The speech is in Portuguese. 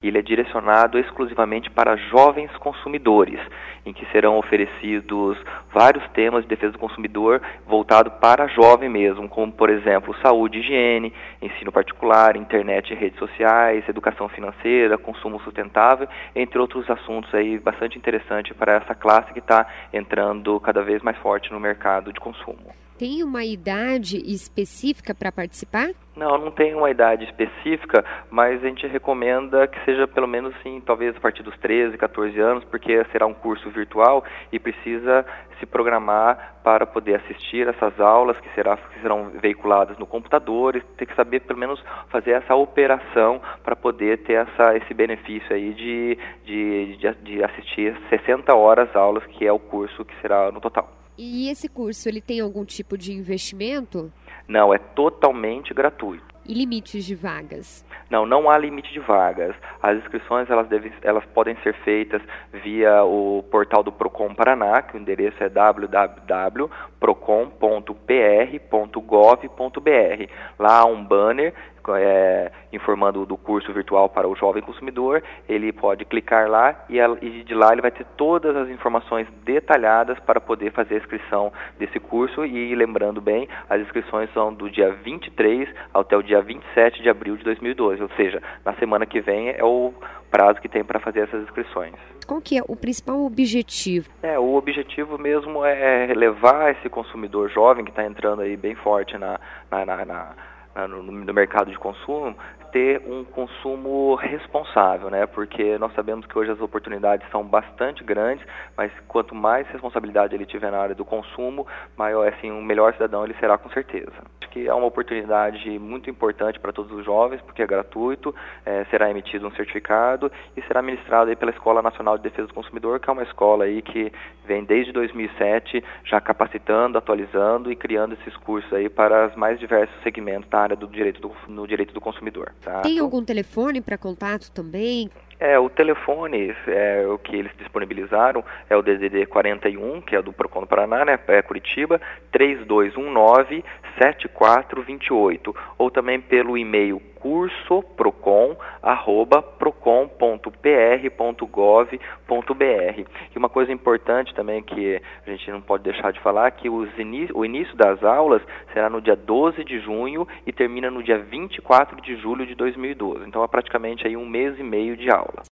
e ele é direcionado exclusivamente para jovens consumidores, em que serão oferecidos vários temas de defesa do consumidor voltado para jovem mesmo, como, por exemplo, saúde e higiene, ensino particular, internet e redes sociais, educação financeira, consumo sustentável, entre outros assuntos aí bastante interessantes para essa classe que está entrando cada vez mais forte no mercado de consumo. Tem uma idade específica para participar? Não tem uma idade específica, mas a gente recomenda que seja pelo menos, sim, talvez a partir dos 13, 14 anos, porque será um curso virtual e precisa se programar para poder assistir essas aulas que serão veiculadas no computador e ter que saber pelo menos fazer essa operação para poder ter esse benefício aí de assistir 60 horas aulas, que é o curso que será no total. E esse curso, ele tem algum tipo de investimento? Não, é totalmente gratuito. E limites de vagas? Não há limite de vagas. As inscrições elas podem ser feitas via o portal do Procon Paraná, que o endereço é www.procon.pr.gov.br. Lá há um banner informando do curso virtual para o jovem consumidor. Ele pode clicar lá e de lá ele vai ter todas as informações detalhadas para poder fazer a inscrição desse curso. E lembrando bem, as inscrições são do dia 23 até o dia 27 de abril de 2012, ou seja, na semana que vem é o prazo que tem para fazer essas inscrições. Qual que é o principal objetivo? O objetivo mesmo é levar esse consumidor jovem que está entrando aí bem forte no mercado de consumo, ter um consumo responsável, né? Porque nós sabemos que hoje as oportunidades são bastante grandes, mas quanto mais responsabilidade ele tiver na área do consumo, maior, assim, um melhor cidadão ele será com certeza. Acho que é uma oportunidade muito importante para todos os jovens, porque é gratuito, será emitido um certificado e será ministrado aí pela Escola Nacional de Defesa do Consumidor, que é uma escola aí que vem desde 2007 já capacitando, atualizando e criando esses cursos aí para os mais diversos segmentos da área do direito do consumidor. Tá? Tem algum telefone para contato também? O telefone, o que eles disponibilizaram é o DDD 41, que é do Procon do Paraná, né, Curitiba, 3219-7428, ou também pelo e-mail cursoprocon@procon.pr.gov.br. E uma coisa importante também que a gente não pode deixar de falar, que o início das aulas será no dia 12 de junho e termina no dia 24 de julho de 2012. Então é praticamente aí um mês e meio de aula.